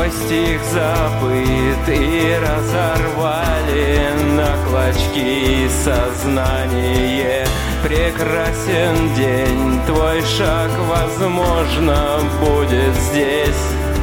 Твой стих забыт и разорвали на клочки сознание. Прекрасен день, твой шаг, возможно, будет здесь.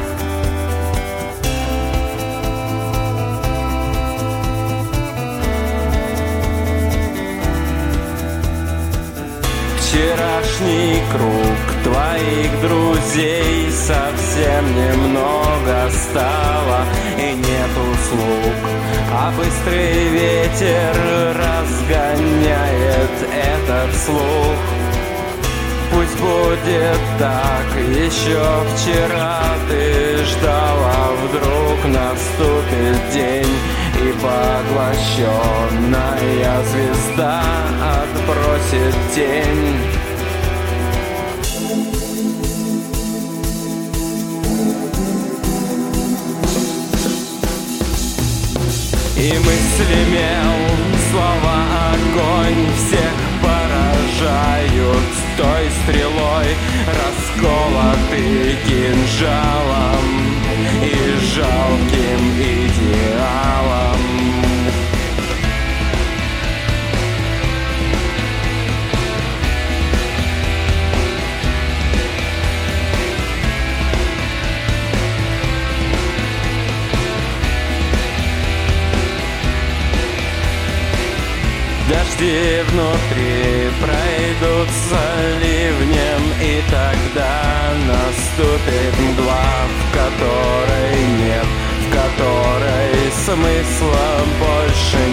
Вчерашний круг твоих друзей совсем немного стало, и нету слуг, а быстрый ветер разгоняет этот слух. Пусть будет так, еще вчера ты ждала, вдруг наступит день, и поглощенная звезда отбросит тень. И мысли мел, слова огонь всех поражают той стрелой, расколотый кинжалом и жалким идеалом. Дожди внутри пройдутся ливнем, и тогда наступит мгла, в которой нет, в которой смысла больше